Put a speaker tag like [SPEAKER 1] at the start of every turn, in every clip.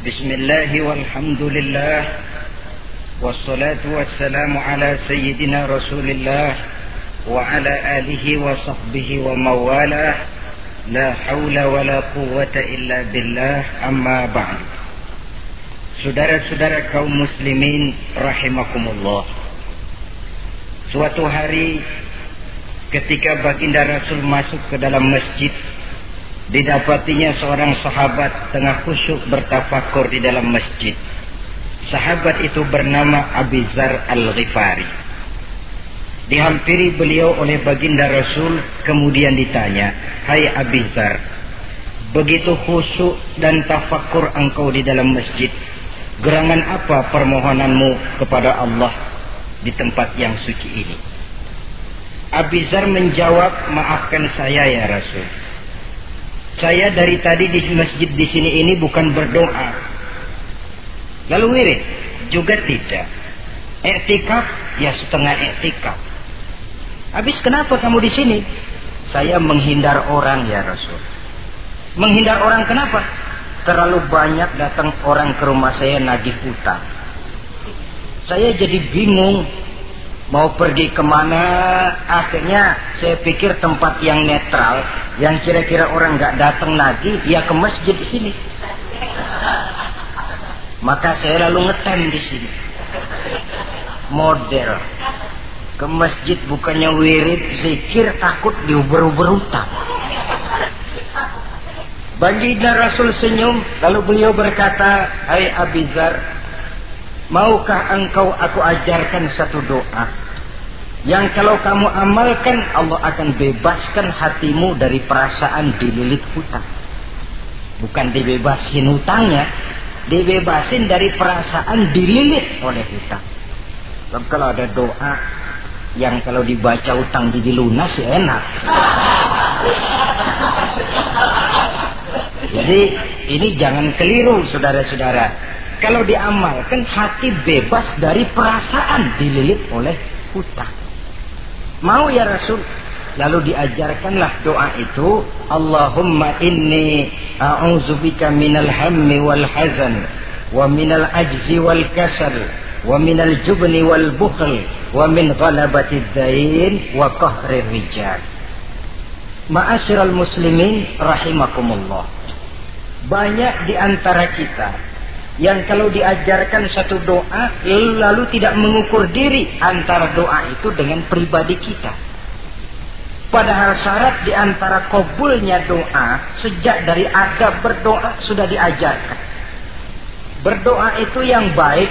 [SPEAKER 1] Bismillah walhamdulillah wassalatu wassalamu ala sayyidina Rasulillah wa ala alihi wa sahbihi wa mawalah. La hawla wa la quwwata illa billah, amma ba'd. Saudara-saudara kaum muslimin rahimakumullah. Suatu hari ketika baginda Rasul masuk ke dalam masjid, didapatinya seorang sahabat tengah khusyuk bertafakur di dalam masjid. Sahabat itu bernama Abi Dzar Al-Ghifari. Dihampiri beliau oleh baginda Rasul, kemudian ditanya, "Hai Abi Dzar, begitu khusyuk dan tafakur engkau di dalam masjid, gerangan apa permohonanmu kepada Allah di tempat yang suci ini?" Abi Dzar menjawab, "Maafkan saya ya Rasul. Saya dari tadi di masjid di sini ini bukan berdoa. Lalu wirid juga tidak. Iktikaf ya setengah iktikaf. Habis kenapa kamu di sini?" "Saya menghindar orang ya Rasul." "Menghindar orang kenapa?" "Terlalu banyak datang orang ke rumah saya nagih utang. Saya jadi bingung mau pergi kemana. Akhirnya saya pikir tempat yang netral, yang kira-kira orang nggak datang lagi, ya ke masjid di sini. Maka saya lalu ngetem di sini. Model ke masjid bukannya wirid, zikir, takut diuber-uber utang." Baginda Rasul senyum, lalu beliau berkata, "Hai Abi Dzar, maukah engkau aku ajarkan satu doa yang kalau kamu amalkan Allah akan bebaskan hatimu dari perasaan dililit hutang." Bukan dibebasin hutangnya, dibebasin dari perasaan dililit oleh hutang. Sebab kalau ada doa yang kalau dibaca hutang jadi lunas ya enak. Jadi ini jangan keliru saudara-saudara. Kalau diamalkan hati bebas dari perasaan dililit oleh hutang. Mau ya Rasul? Lalu diajarkanlah doa itu, Allahumma inni a'udzubika minal hammi wal hazan wa minal ajzi wal kasal wa minal jubni wal bukhl wa min ghalabatid dain wa qahrir rijal. Ma'asyiral muslimin rahimakumullah. Banyak di antara kita yang kalau diajarkan satu doa lalu tidak mengukur diri antara doa itu dengan pribadi kita. Padahal syarat di antara kabulnya doa sejak dari adab berdoa sudah diajarkan. Berdoa itu yang baik,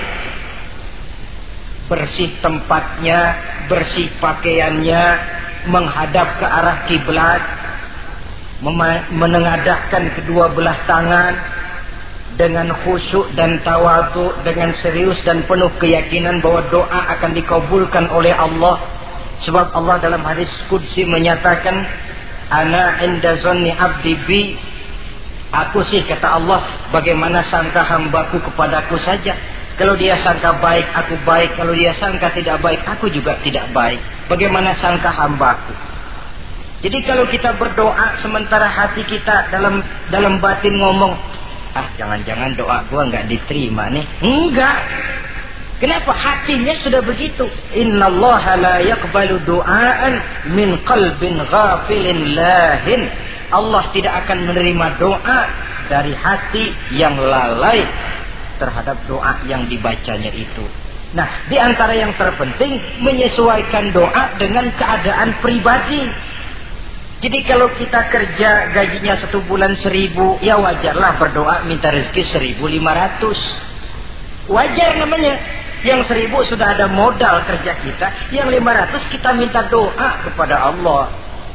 [SPEAKER 1] bersih tempatnya, bersih pakaiannya, menghadap ke arah kiblat, menengadahkan kedua belah tangan, dengan khusyuk dan tawadhu, dengan serius dan penuh keyakinan bahwa doa akan dikabulkan oleh Allah. Sebab Allah dalam hadis qudsi menyatakan, "Ana inda zanni abdi bi." Aku sih, kata Allah, bagaimana sangka hambaku kepadaku saja. Kalau dia sangka baik, aku baik. Kalau dia sangka tidak baik, aku juga tidak baik. Bagaimana sangka hambaku? Jadi kalau kita berdoa sementara hati kita dalam batin ngomong, jangan-jangan doa gua nggak diterima nih. Enggak. Kenapa? Hatinya sudah begitu. Innallaha la yaqbalu du'aan min qalbin ghafilin lahin. Allah tidak akan menerima doa dari hati yang lalai terhadap doa yang dibacanya itu. Nah, di antara yang terpenting menyesuaikan doa dengan keadaan pribadi. Jadi kalau kita kerja gajinya 1 bulan 1.000, ya wajarlah berdoa minta rezeki 1.500. Wajar namanya. Yang 1.000 sudah ada modal kerja kita, yang 500 kita minta doa kepada Allah.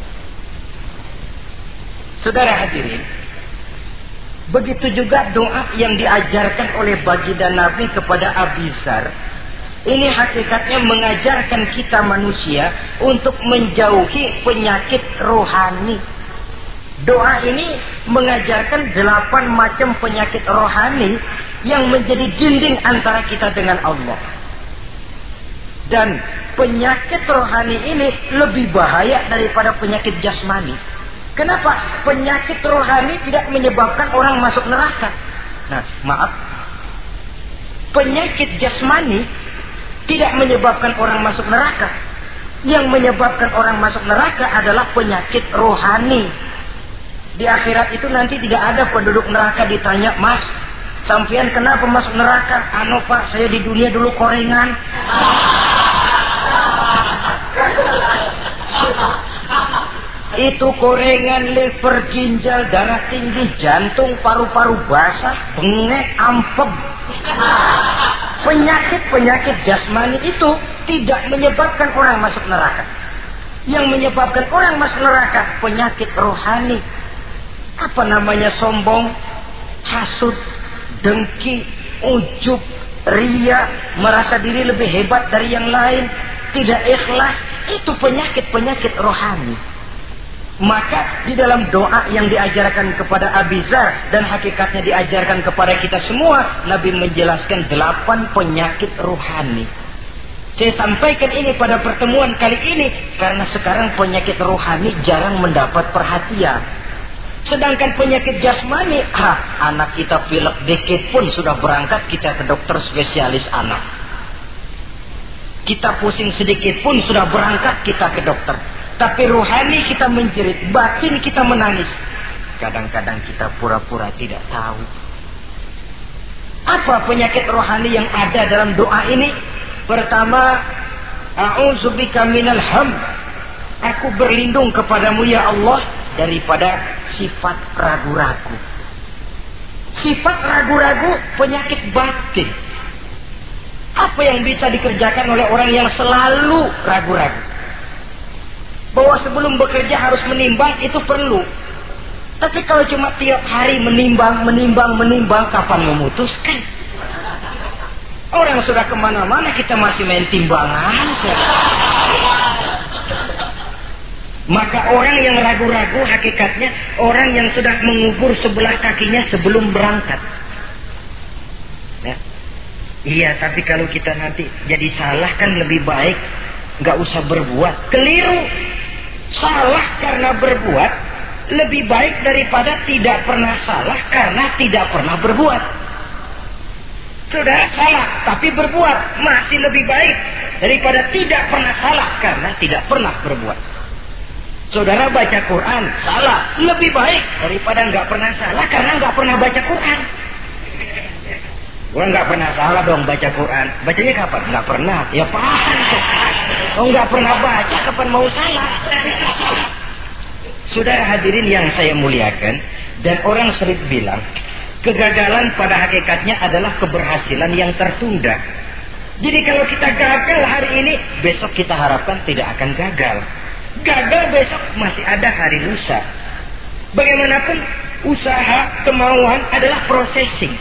[SPEAKER 1] Saudara hadirin, begitu juga doa yang diajarkan oleh baginda Nabi kepada Abi Dzar. Ini hakikatnya mengajarkan kita manusia untuk menjauhi penyakit rohani. Doa ini mengajarkan 8 macam penyakit rohani yang menjadi dinding antara kita dengan Allah. Dan penyakit rohani ini lebih bahaya daripada penyakit jasmani. Kenapa? Penyakit rohani tidak menyebabkan orang masuk neraka. Nah, maaf. Penyakit jasmani tidak menyebabkan orang masuk neraka. Yang menyebabkan orang masuk neraka adalah penyakit rohani. Di akhirat itu nanti tidak ada penduduk neraka ditanya, "Mas, sampean kenapa masuk neraka?" "Anu Pak, saya di dunia dulu korengan." Itu korengan, liver, ginjal, darah tinggi, jantung, paru-paru basah, bengek, ampem. Penyakit-penyakit jasmani itu tidak menyebabkan orang masuk neraka. Yang menyebabkan orang masuk neraka penyakit rohani. Apa namanya? Sombong, hasud, dengki, ujub, ria, merasa diri lebih hebat dari yang lain, tidak ikhlas. Itu penyakit-penyakit rohani. Maka di dalam doa yang diajarkan kepada Abi Dzar dan hakikatnya diajarkan kepada kita semua, Nabi menjelaskan 8 penyakit rohani. Saya sampaikan ini pada pertemuan kali ini karena sekarang penyakit rohani jarang mendapat perhatian. Sedangkan penyakit jasmani, anak kita pilek dikit pun sudah berangkat kita ke dokter spesialis anak. Kita pusing sedikit pun sudah berangkat kita ke dokter. Tapi rohani kita menjerit, batin kita menangis. Kadang-kadang kita pura-pura tidak tahu. Apa penyakit rohani yang ada dalam doa ini? Pertama, a'udzubika minal ham. Aku berlindung kepadamu ya Allah daripada sifat ragu-ragu. Sifat ragu-ragu penyakit batin. Apa yang bisa dikerjakan oleh orang yang selalu ragu-ragu? Bahwa sebelum bekerja harus menimbang, itu perlu. Tapi kalau cuma tiap hari menimbang, kapan memutuskan? Orang sudah kemana-mana, kita masih main timbangan. Maka orang yang ragu-ragu hakikatnya orang yang sudah mengubur sebelah kakinya sebelum berangkat. Ya. Iya, tapi kalau kita nanti jadi salah kan lebih baik nggak usah berbuat. Keliru. Salah karena berbuat lebih baik daripada tidak pernah salah karena tidak pernah berbuat. Saudara salah tapi berbuat masih lebih baik daripada tidak pernah salah karena tidak pernah berbuat. Saudara baca Quran salah lebih baik daripada nggak pernah salah karena nggak pernah baca Quran. Gua nggak pernah salah dong baca Quran. Bacanya kapan? Nggak pernah. Ya paham tuh. Oh nggak pernah baca, kapan mau salah? Saudara hadirin yang saya muliakan, dan orang sering bilang, kegagalan pada hakikatnya adalah keberhasilan yang tertunda. Jadi kalau kita gagal hari ini, besok kita harapkan tidak akan gagal. Gagal besok masih ada hari lusa. Bagaimanapun usaha, kemauan adalah processing.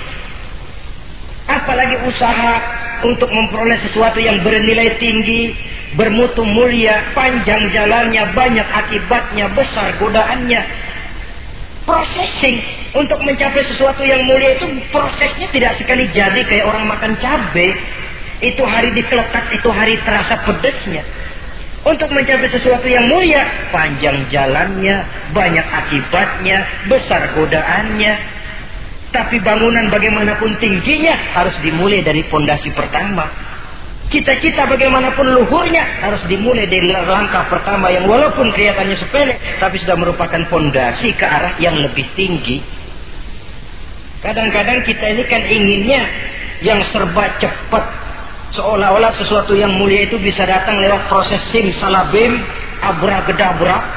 [SPEAKER 1] Apalagi usaha untuk memperoleh sesuatu yang bernilai tinggi, bermutu mulia, panjang jalannya, banyak akibatnya, besar godaannya. Processing untuk mencapai sesuatu yang mulia itu prosesnya tidak sekali jadi kayak orang makan cabai. Itu hari dikeletak, itu hari terasa pedesnya. Untuk mencapai sesuatu yang mulia, panjang jalannya, banyak akibatnya, besar godaannya. Tapi bangunan bagaimanapun tingginya harus dimulai dari pondasi pertama. Cita-cita bagaimanapun luhurnya harus dimulai dari langkah pertama yang walaupun kelihatannya sepele tapi sudah merupakan pondasi ke arah yang lebih tinggi. Kadang-kadang kita ini kan inginnya yang serba cepat, seolah-olah sesuatu yang mulia itu bisa datang lewat proses simsalabim, abracadabra.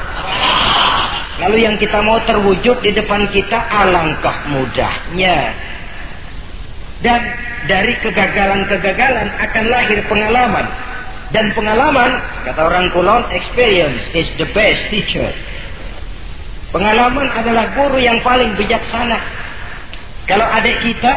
[SPEAKER 1] Lalu yang kita mau terwujud di depan kita alangkah mudahnya. Dan dari kegagalan-kegagalan akan lahir pengalaman. Dan pengalaman, kata orang Kulon, experience is the best teacher. Pengalaman adalah guru yang paling bijaksana. Kalau adik kita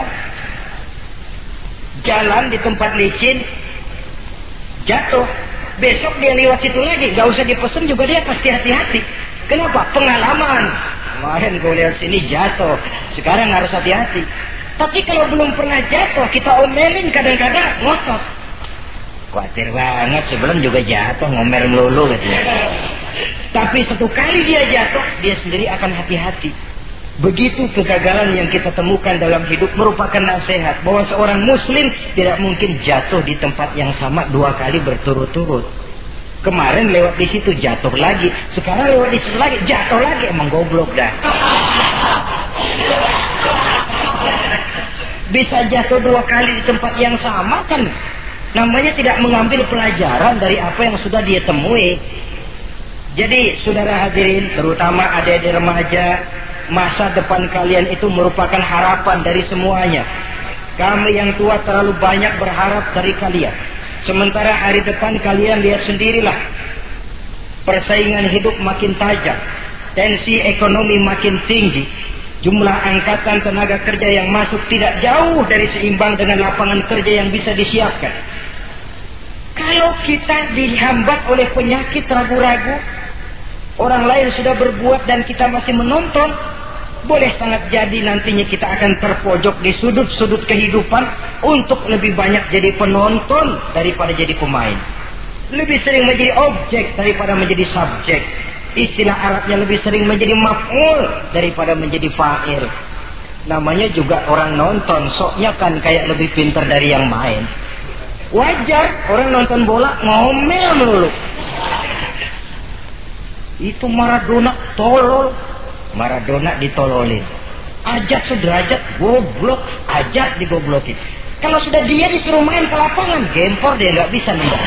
[SPEAKER 1] jalan di tempat licin, jatuh, besok dia lewat situ lagi, gak usah dipesen juga dia pasti hati-hati. Kenapa? Pengalaman. Kemarin gue lihat sini jatuh, sekarang harus hati-hati. Tapi kalau belum pernah jatuh, kita omelin kadang-kadang ngotot. Khawatir banget, sebelum juga jatuh, ngomel melulu gitu ya. Tapi satu kali dia jatuh, dia sendiri akan hati-hati. Begitu kegagalan yang kita temukan dalam hidup merupakan nasihat bahwa seorang muslim tidak mungkin jatuh di tempat yang sama 2 kali berturut-turut. Kemarin lewat di situ jatuh lagi, sekarang lewat di situ lagi jatuh lagi, emang goblok dah. Bisa jatuh 2 kali di tempat yang sama kan namanya tidak mengambil pelajaran dari apa yang sudah dia temui. Jadi saudara hadirin, terutama adik-adik remaja, masa depan kalian itu merupakan harapan dari semuanya. Kami yang tua terlalu banyak berharap dari kalian. Sementara hari depan kalian lihat sendirilah. Persaingan hidup makin tajam. Tensi ekonomi makin tinggi. Jumlah angkatan tenaga kerja yang masuk tidak jauh dari seimbang dengan lapangan kerja yang bisa disiapkan. Kalau kita dihambat oleh penyakit ragu-ragu, orang lain sudah berbuat dan kita masih menonton, boleh sangat jadi nantinya kita akan terpojok di sudut-sudut kehidupan untuk lebih banyak jadi penonton daripada jadi pemain. Lebih sering menjadi objek daripada menjadi subjek. Istilah Arabnya lebih sering menjadi maf'ul daripada menjadi fa'il. Namanya juga orang nonton, soknya kan kayak lebih pintar dari yang main. Wajar orang nonton bola ngomel melulu. Itu Maradona tolol. Maradona ditololin. Ajat sederajat goblok, ajat digoblokin. Kalau sudah dia disuruh main ke lapangan, gempor dia nggak bisa nembak.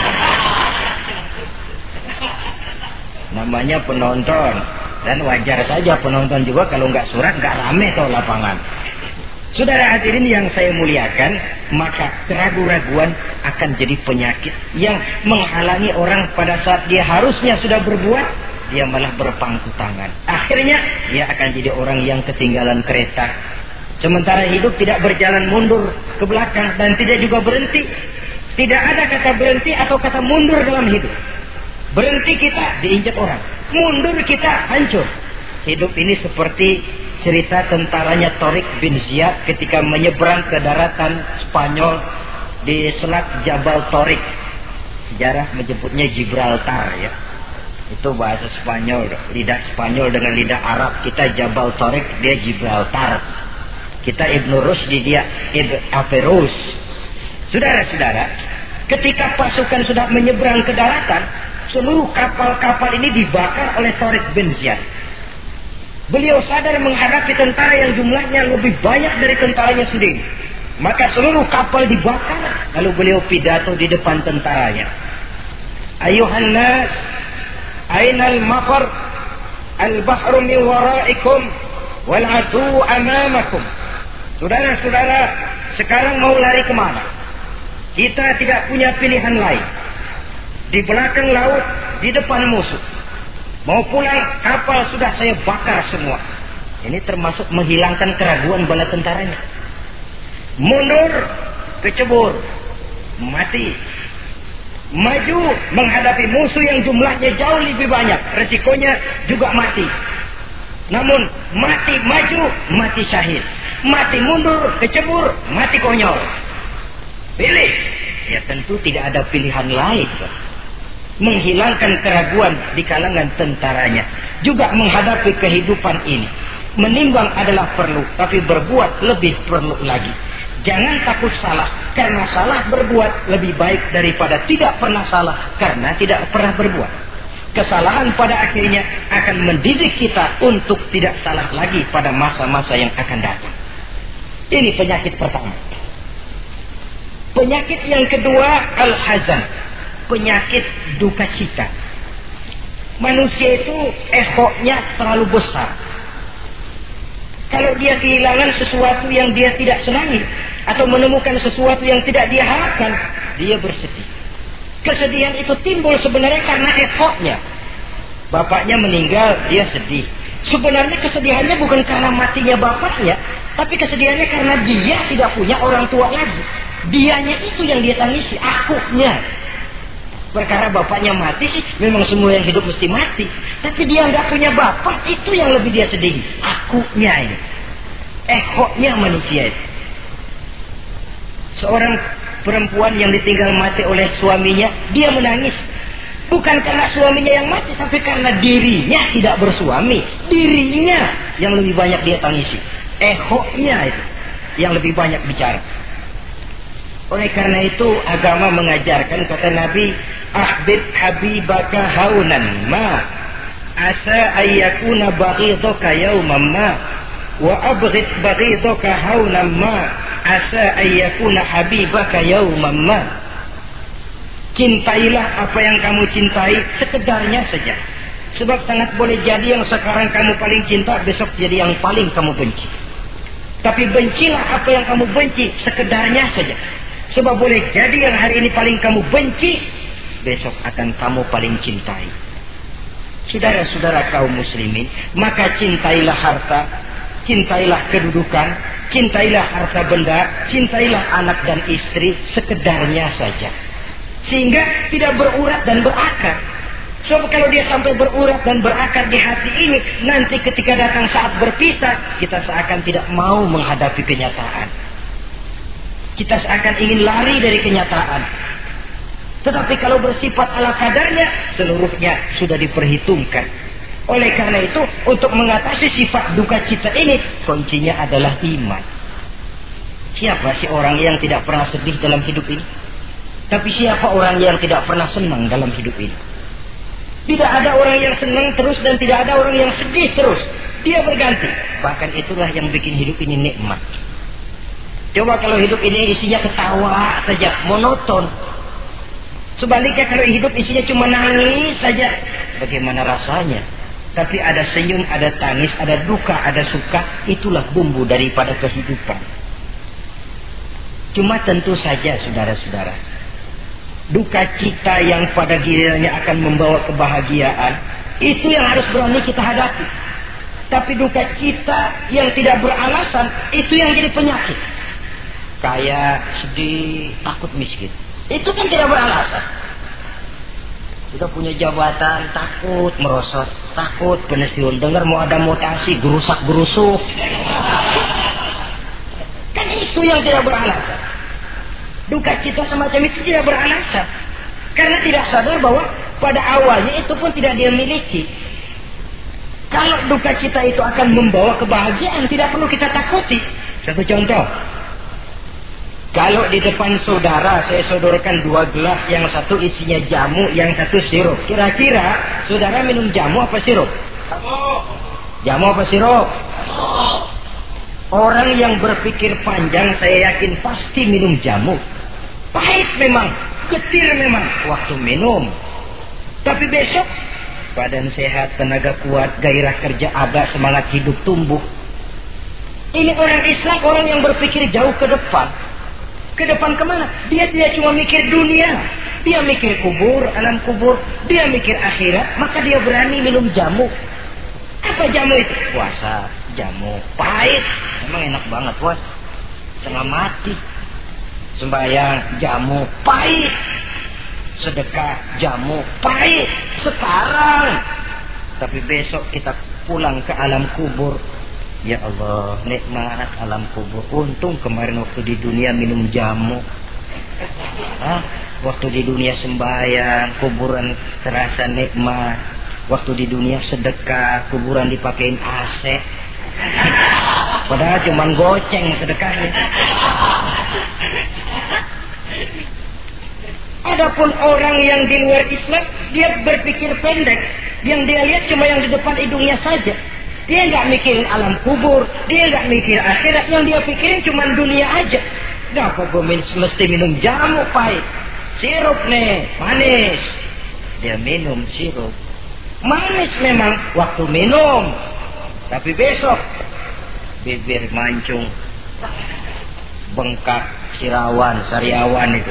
[SPEAKER 1] Namanya penonton, dan wajar saja penonton juga kalau nggak surat nggak rame tuh lapangan. Saudara hadirin yang saya muliakan, maka keraguan-raguan akan jadi penyakit yang menghalangi orang pada saat dia harusnya sudah berbuat, dia malah berpangku tangan. Akhirnya dia akan jadi orang yang ketinggalan kereta. Sementara hidup tidak berjalan mundur ke belakang dan tidak juga berhenti. Tidak ada kata berhenti atau kata mundur dalam hidup. Berhenti kita diinjak orang, mundur kita hancur. Hidup ini seperti cerita tentaranya Tariq bin Ziyad ketika menyeberang ke daratan Spanyol di Selat Jabal Tariq. Sejarah menyebutnya Gibraltar ya. Itu bahasa Spanyol, lidah Spanyol dengan lidah Arab. Kita Jabal Tariq, dia Gibraltar. Kita Ibn Rushdi, dia Averroes. Saudara-saudara, ketika pasukan sudah menyeberang ke daratan, seluruh kapal-kapal ini dibakar oleh Tariq bin Ziyad. Beliau sadar menghadapi tentara yang jumlahnya lebih banyak dari tentaranya sendiri. Maka seluruh kapal dibakar. Lalu beliau pidato di depan tentaranya. Ayuhan nas, ainal mafar, al-bahru min waraikum, wal adu amamakum. Saudara-saudara, sekarang mau lari kemana? Kita tidak punya pilihan lain. Di belakang laut, di depan musuh. Mau pulang, kapal sudah saya bakar semua. Ini termasuk menghilangkan keraguan bala tentaranya. Mundur, kecebur, mati. Maju menghadapi musuh yang jumlahnya jauh lebih banyak, resikonya juga mati. Namun mati maju, mati syahid. Mati mundur, kecebur, mati konyol. Pilih. Ya tentu tidak ada pilihan lain. Menghilangkan keraguan di kalangan tentaranya. Juga menghadapi kehidupan ini. Menimbang adalah perlu, tapi berbuat lebih perlu lagi. Jangan takut salah, karena salah berbuat lebih baik daripada tidak pernah salah karena tidak pernah berbuat. Kesalahan pada akhirnya akan mendidik kita untuk tidak salah lagi pada masa-masa yang akan datang. Ini penyakit pertama. Penyakit yang kedua, al-hazan. Penyakit duka cita. Manusia itu ehoknya terlalu besar. Kalau dia kehilangan sesuatu yang dia tidak senangi, atau menemukan sesuatu yang tidak dia harapkan, dia bersedih. Kesedihan itu timbul sebenarnya karena ehoknya. Bapaknya meninggal, dia sedih. Sebenarnya kesedihannya bukan karena matinya bapaknya, tapi kesedihannya karena dia tidak punya orang tua lagi. Dianya itu yang dia tangisi, akunya. Perkara bapaknya mati sih, memang semua yang hidup mesti mati. Tapi dia nggak punya bapak, itu yang lebih dia sedih. Akunya ini, ehoknya manusia itu. Seorang perempuan yang ditinggal mati oleh suaminya, dia menangis. Bukan karena suaminya yang mati, tapi karena dirinya tidak bersuami. Dirinya yang lebih banyak dia tangisi. Ehonya itu yang lebih banyak bicara. Oleh karena itu agama mengajarkan, kata Nabi, ahbib habibaka haunan ma asa ayyakuna baghidaka yawman ma wa abghid baghidaka haunan ma asa ayyakuna habibaka yawman ma. Cintailah apa yang kamu cintai sekedarnya saja. Sebab sangat boleh jadi yang sekarang kamu paling cinta, besok jadi yang paling kamu benci. Tapi bencilah apa yang kamu benci sekedarnya saja. Sebab boleh jadi yang hari ini paling kamu benci, besok akan kamu paling cintai. Saudara-saudara kaum muslimin, maka cintailah harta, cintailah kedudukan, cintailah harta benda, cintailah anak dan istri sekedarnya saja. Sehingga tidak berurat dan berakar. Sebab kalau dia sampai berurat dan berakar di hati ini, nanti ketika datang saat berpisah, kita seakan tidak mau menghadapi kenyataan. Kita seakan ingin lari dari kenyataan. Tetapi kalau bersifat ala kadarnya, seluruhnya sudah diperhitungkan. Oleh karena itu, untuk mengatasi sifat duka cita ini, kuncinya adalah iman. Siapa sih orang yang tidak pernah sedih dalam hidup ini? Tapi siapa orang yang tidak pernah senang dalam hidup ini? Tidak ada orang yang senang terus dan tidak ada orang yang sedih terus. Dia berganti. Bahkan itulah yang bikin hidup ini nikmat. Coba kalau hidup ini isinya ketawa saja, monoton. Sebaliknya kalau hidup isinya cuma nangis saja, bagaimana rasanya? Tapi ada senyum, ada tangis, ada duka, ada suka. Itulah bumbu daripada kehidupan. Cuma tentu saja saudara-saudara, duka cita yang pada gilirannya akan membawa kebahagiaan, itu yang harus berani kita hadapi. Tapi duka cita yang tidak beralasan, itu yang jadi penyakit. Kaya, sedih, takut miskin, itu kan tidak beralasan. Sudah punya jabatan, takut merosot, takut pensiun, dengar mau ada mutasi, gerusak-gerusuk. Kan itu yang tidak beralasan. Duka cita semacam itu tidak beralasan. Karena tidak sadar bahwa pada awalnya itu pun tidak dia miliki. Kalau duka cita itu akan membawa kebahagiaan, tidak perlu kita takuti. Satu contoh. Kalau di depan saudara saya sodorkan 2 gelas, yang satu isinya jamu, yang satu sirup. Kira-kira saudara minum jamu apa sirup? Jamu apa sirup? Orang yang berpikir panjang saya yakin pasti minum jamu. Pahit memang, getir memang waktu minum. Tapi besok badan sehat, tenaga kuat, gairah kerja ada, semangat hidup tumbuh. Ini orang Islam, orang yang berpikir jauh ke depan. Ke depan kemana? Dia tidak cuma mikir dunia, dia mikir kubur, alam kubur, dia mikir akhirat. Maka dia berani minum jamu. Apa jamu itu? Puasa, jamu pahit. Emang enak banget puasa, setengah mati. Sembahyang, jamu pahit. Sedekah, jamu pahit sekarang. Tapi besok kita pulang ke alam kubur, ya Allah, nikmat alam kubur. Untung kemarin waktu di dunia minum jamu. Waktu di dunia sembahyang, kuburan terasa nikmat. Waktu di dunia sedekah, kuburan dipakein AC. Padahal cuma goceng sedekahnya. Adapun orang yang di luar Islam, dia berpikir pendek. Yang dia lihat cuma yang di depan hidungnya saja. Dia nggak mikirin alam kubur, dia nggak mikir akhirat. Yang dia pikirin cuma dunia aja. Kenapa gue mesti minum jamu pahit? Sirup nih, manis. Dia minum sirup. Manis memang waktu minum. Tapi besok bibir mancung, bengkak, sirawan, sariawan itu.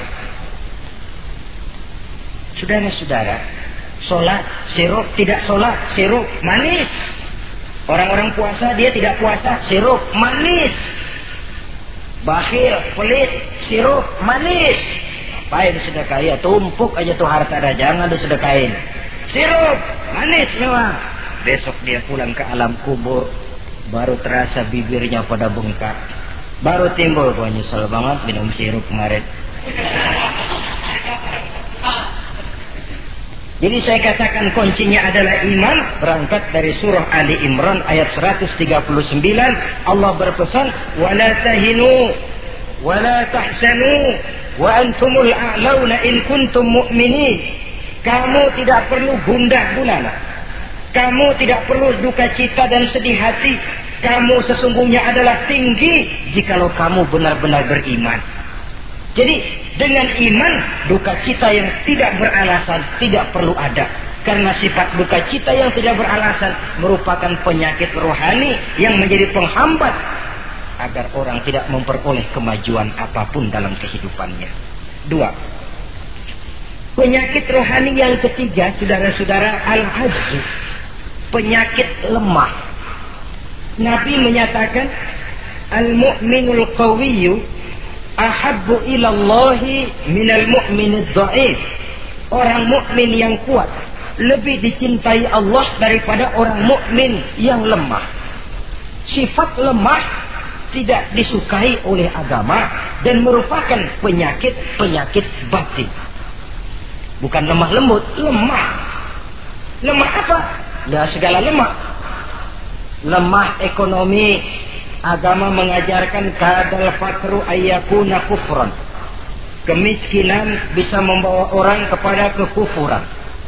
[SPEAKER 1] Saudara-saudara, sholat, sirup, tidak sholat, sirup, manis. Orang-orang puasa, dia tidak puasa, sirup, manis. Bakhil, pelit, sirup, manis. Apain sedekah? Ya tumpuk aja tuh harta dah, jangan disedekahin. Sirup, manis memang. Besok dia pulang ke alam kubur, baru terasa bibirnya pada bengkak. Baru timbul, gua nyesel banget minum sirup kemarin. Jadi saya katakan kuncinya adalah iman. Berangkat dari surah Ali Imran ayat 139. Allah berpesan, wala tahinu wala tahzanu wa antumul a'launa in kuntum mu'minin. Kamu tidak perlu gundah gulana, kamu tidak perlu duka cita dan sedih hati. Kamu sesungguhnya adalah tinggi jikalau kamu benar-benar beriman. Jadi dengan iman, duka cita yang tidak beralasan tidak perlu ada. Karena sifat duka cita yang tidak beralasan merupakan penyakit rohani yang menjadi penghambat agar orang tidak memperoleh kemajuan apapun dalam kehidupannya. 2. Penyakit rohani yang ketiga, saudara-saudara, al-ajzu, penyakit lemah. Nabi menyatakan, al-mu'minul qawiyyu ahabbu ilallahi minal mu'minid dha'if. Orang mukmin yang kuat lebih dicintai Allah daripada orang mukmin yang lemah. Sifat lemah tidak disukai oleh agama dan merupakan penyakit batin. Bukan lemah lembut, lemah. Lemah apa? Dah segala lemah. Lemah ekonomi. Agama mengajarkan kadal fakru ayyakuna kufran. Kemiskinan bisa membawa orang kepada kekufuran.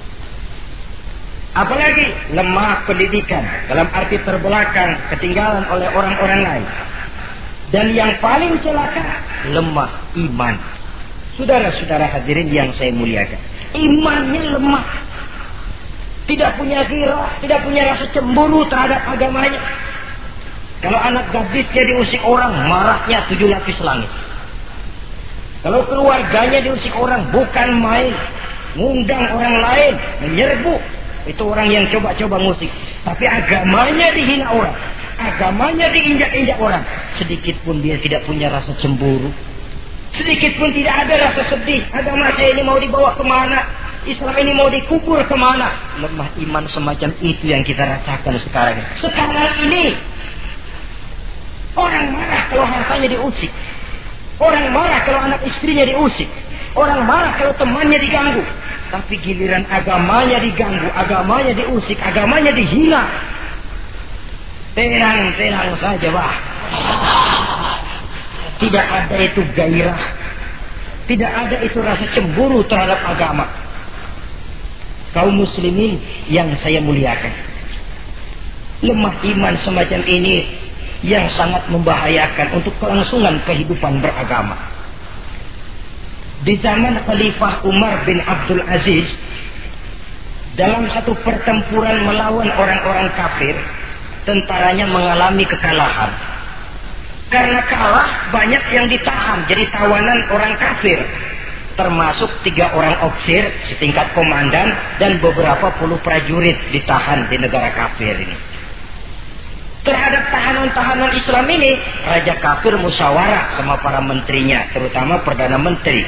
[SPEAKER 1] Apalagi lemah pendidikan, dalam arti terbelakang, ketinggalan oleh orang-orang lain. Dan yang paling celaka, lemah iman. Saudara-saudara hadirin yang saya muliakan, imannya lemah. Tidak punya ghirah, tidak punya rasa cemburu terhadap agamanya. Kalau anak gadisnya diusik orang, marahnya 7 lapis langit. Kalau keluarganya diusik orang, bukan main, ngundang orang lain, menyerbu. Itu orang yang coba-coba musik. Tapi agamanya dihina orang, agamanya diinjak-injak orang. Sedikit pun dia tidak punya rasa cemburu, sedikit pun tidak ada rasa sedih. Agama saya ini mau dibawa kemana? Islam ini mau dikubur kemana? Lemah iman semacam itu yang kita rasakan sekarang. Sekarang ini orang marah kalau hartanya diusik. Orang marah kalau anak istrinya diusik. Orang marah kalau temannya diganggu. Tapi giliran agamanya diganggu, agamanya diusik, agamanya dihina. Tenang-tenang saja, bah. Tidak ada itu gairah. Tidak ada itu rasa cemburu terhadap agama. Kaum muslimin yang saya muliakan, lemah iman semacam ini yang sangat membahayakan untuk kelangsungan kehidupan beragama. Di zaman Khalifah Umar bin Abdul Aziz, dalam satu pertempuran melawan orang-orang kafir, tentaranya mengalami kekalahan. Karena kalah, banyak yang ditahan jadi tawanan orang kafir, termasuk 3 orang ofisir setingkat komandan dan beberapa puluh prajurit ditahan di negara kafir ini. Terhadap tahanan-tahanan Islam ini, Raja kafir musyawarah sama para menterinya, terutama Perdana Menteri.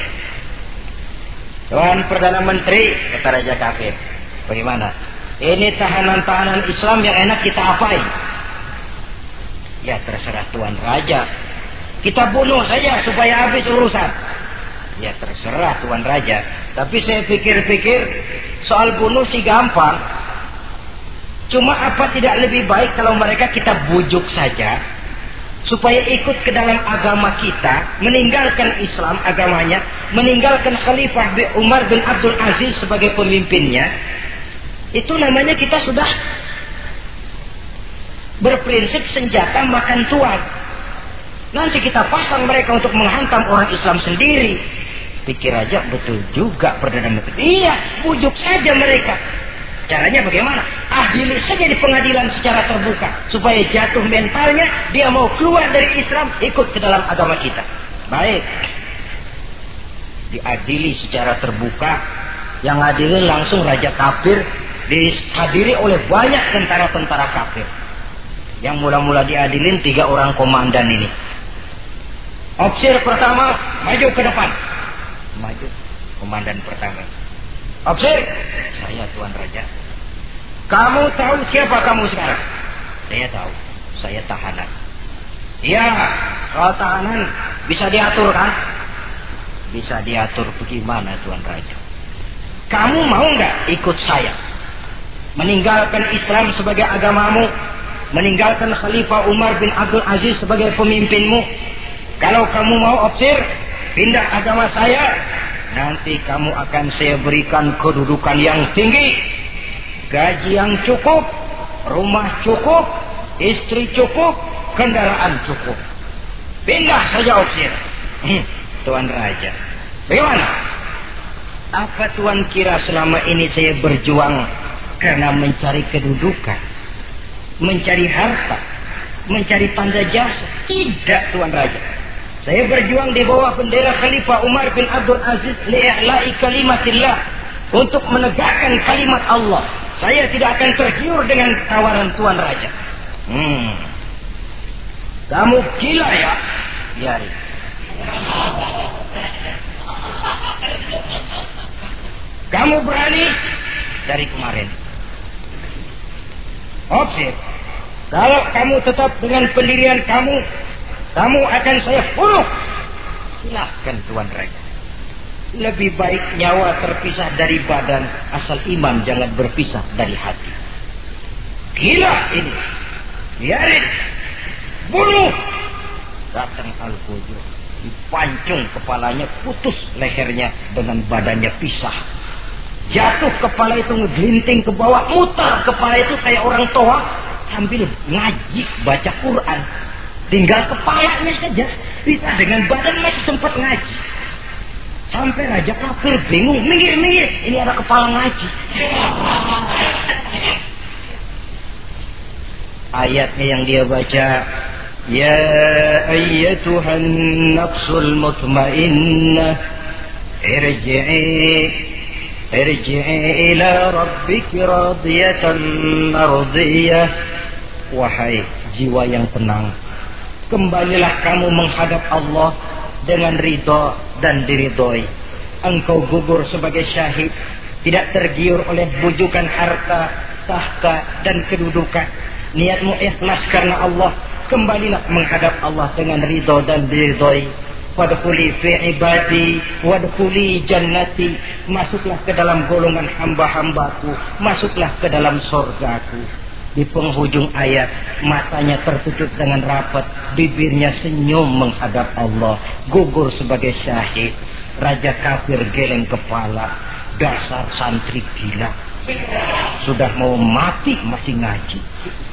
[SPEAKER 1] Tuan Perdana Menteri, kata Raja kafir, bagaimana? Ini tahanan-tahanan Islam yang enak kita apain? Ya terserah Tuan Raja, kita bunuh saja supaya habis urusan. Ya terserah Tuan Raja, tapi saya pikir-pikir soal bunuh sih gampang. Cuma apa tidak lebih baik kalau mereka kita bujuk saja supaya ikut ke dalam agama kita, meninggalkan Islam agamanya, meninggalkan Khalifah Umar bin Abdul Aziz sebagai pemimpinnya. Itu namanya kita sudah berprinsip senjata makan tuan. Nanti kita pasang mereka untuk menghantam orang Islam sendiri. Pikir aja, betul juga Perdana Menteri. Iya, bujuk saja mereka. Caranya bagaimana? Adili saja di pengadilan secara terbuka, supaya jatuh mentalnya, dia mau keluar dari Islam, ikut ke dalam agama kita. Baik, diadili secara terbuka. Yang adilin langsung Raja kafir, dihadiri oleh banyak tentara-tentara kafir. Yang mula-mula diadilin 3 orang komandan ini. Ofisir pertama maju ke depan. Maju komandan pertama. Ofisir, saya Tuan Raja. Kamu tahu siapa kamu sekarang? Saya tahu, saya tahanan. Iya, kalau tahanan bisa diatur kan? Bisa diatur bagaimana Tuan Raja? Kamu mau nggak ikut saya? Meninggalkan Islam sebagai agamamu, meninggalkan Khalifah Umar bin Abdul Aziz sebagai pemimpinmu. Kalau kamu mau opsir, pindah agama saya, nanti kamu akan saya berikan kedudukan yang tinggi, gaji yang cukup, rumah cukup, istri cukup, kendaraan cukup. Pindah saja opsir. Tuan Raja, bagaimana? Apa Tuan kira selama ini saya berjuang karena mencari kedudukan, mencari harta, mencari tanda jasa? Tidak, Tuan Raja. Saya berjuang di bawah bendera Khalifah Umar bin Abdul Aziz li'i'la'i kalimatillah, untuk menegakkan kalimat Allah. Saya tidak akan tergiur dengan tawaran Tuan Raja. Kamu gila ya? Biari. Kamu berani dari kemarin. Opsir. Kalau kamu tetap dengan pendirian kamu akan saya bunuh. Silahkan Tuan Raja. Lebih baik nyawa terpisah dari badan, asal iman jangan berpisah dari hati. Gila ini. Biarin. Bunuh. Datang Al-Fujur, dipancung kepalanya, putus lehernya dengan badannya pisah. Jatuh kepala itu ngegelinting ke bawah, muter kepala itu kayak orang tua sambil ngaji baca Quran. Tinggal kepalanya saja, bisa dengan badan masih sempat ngaji. Sampai Raja Kafir bingung, minggir, ini ada kepala ngaji. Ayatnya yang dia baca, ya ayyatuhan nafsul mutmainnah, irji'i ila rabbiki radiyatan mardiyah. Wahai jiwa yang tenang, kembalilah kamu menghadap Allah dengan ridha dan diridhoi. Engkau gugur sebagai syahid, tidak tergiur oleh bujukan harta, tahta dan kedudukan. Niatmu ikhlas karena Allah, kembalilah menghadap Allah dengan ridha dan diridhoi. Wadkhuli fi ibadi wadkhuli jannati, masuklah ke dalam golongan hamba-hambaku, masuklah ke dalam surgaku. Di penghujung ayat, matanya tertutup dengan rapat, bibirnya senyum menghadap Allah, gugur sebagai syahid. Raja Kafir geleng kepala, dasar santri gila, sudah mau mati masih ngaji.